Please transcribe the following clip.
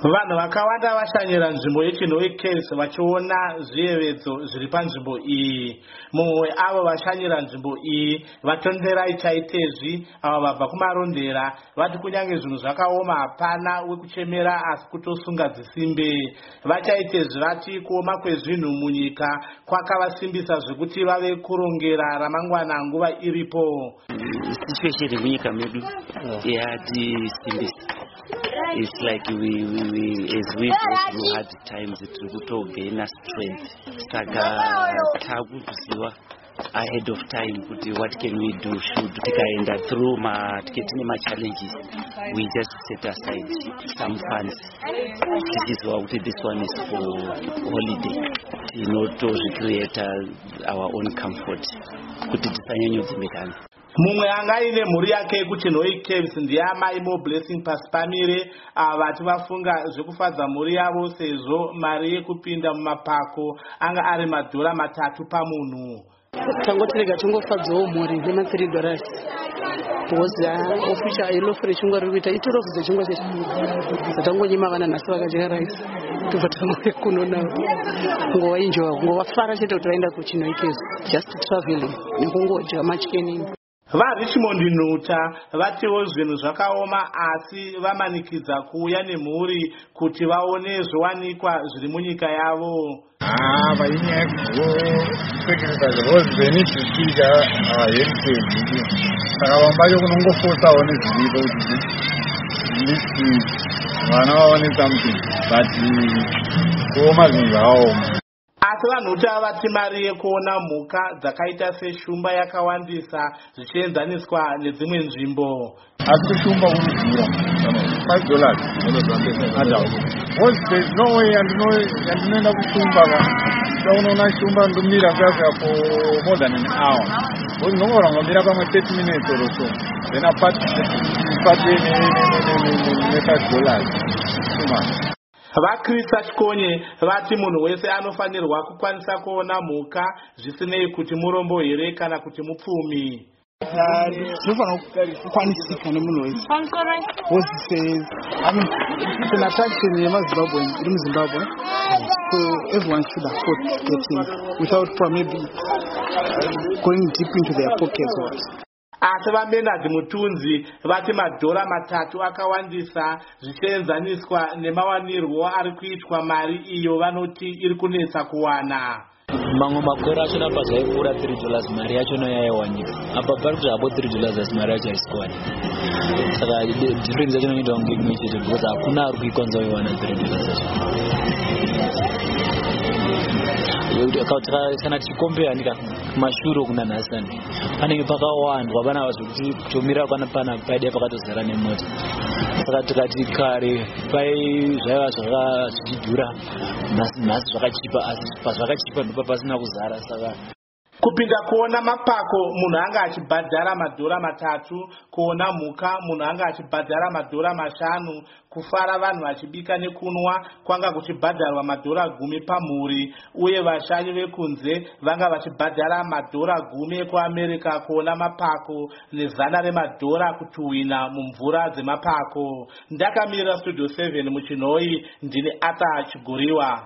Vanhu vakawanda vashanyira nzvimbo yeChinhoe Caves vachiona zviyevedzo zviri panzvimbo iyi. Mumwe avo vashanyira nzvimbo iyi vatonderai chaitezvi ava vabva kumarondera vati kunyange zvinhu zvakaoma hapana wekuchemera asi kutosunga dzisimbe. Vachaitezvi vati kuoma kwezvinhu munyika kwakavasimbisa zvekuti vave kurongera ramangwana nguva iripo. Especially munyika medu yatisimbisa. It's like as we go through hard times, it will gain us strength. Saka takuziva ahead of time kuti what can we do should tikaenda through ma challenges, we just set aside some funds. This is what this one is for holiday, not to recreate our own comfort. Kuti tisanyanyodzi. Mumwe anga ine mhuri yake yekuChinhoe Caves ndiye amai Mo Blessing pasi pamire vati vafunga zvekufadza mhuri yavo sezvo mari yekupinda mumapako anga ari $3 pamunhu. Tangotereka tongofadzawo mhuri $3 because official ilofure chingwa riri kuita itorofudza chingwa chedu tatangonyima vana nhasi vakadya rice tobva tangoya kunona ngovafara chete kuti vaenda kuChinhoe Caves just traveling nekungodya machikenini. VaRichmond Nuta vatiwo zvinhu zvakaoma asi vamanikidza kuuya nemhuri kuti vaone zviwanikwa zviri munyika yavo. Vainyaya kuzopekeresa zvozvenitisiga heritage saka vambacho kunongofosawo nezviripo kuti vana vaone something but kuoma zvinhu zvakaoma. Asi vanhuta vati mari yekuona mhuka dzakaita seshumba yakawandisa zvichienzaniswa nedzimwe nzvimbo. Asi kushumba kunodhura $5 adult. There's no way yandinoenda kushumba unoona shumba ndomira kuyaka for more than an hour. Ndinongora ngomira pamwe 30 minutes or so. Then apart $5. Too much. VaChris Chikonye vati munhu wese anofanirwa kukwanisa kuona mhuka zvisinei kuti murombo here kana kuti mupfumi. Zvinofanira kukwanisika nemunhu wese. It's an attraction yemaZimbabwe iri muZimbabwe, so everyone should afford getting without maybe going deep into their pockets. Asi vaBernard Mutunzi vati $3 akawandisa zvichienzaniswa nemawanirwo ari kuitwa mari iyo vanoti iri kunetsa kuwana. Mamwe makore achona pazvaipfuura $3 mari yachona yaiwanika. Apa pari kuti hapo $3 asi mari yacho haisikuwanika. Saka difference yacho inoita kunge imwe chete because hakuna ari kuikwanisa kuiwana $3 kana tichikombera kumashure kuna nhasani panenge pakawandwa vana vazokuti kutomira pana paide pakatozara nemota. Saka tikati kare zvaiva zvichidhura nhasi zvakachipa asi pazvakachipa ndipo pasina kuzara. Saka kupinda kuona mapako munhu anga achibhadhara $3, kuona mhuka munhu anga achibhadhara $5, kufara vanhu vachibika nekunwa kwanga kuchibhadharwa $10 pamhuri, uye vashanyi vekunze vanga vachibhadhara $10 ekuAmerica kuona mapako $100 kutuhwina mumvura dzemapako. Ndakamirira Studio 7 muChinhoe, ndine Ata Chiguriwa.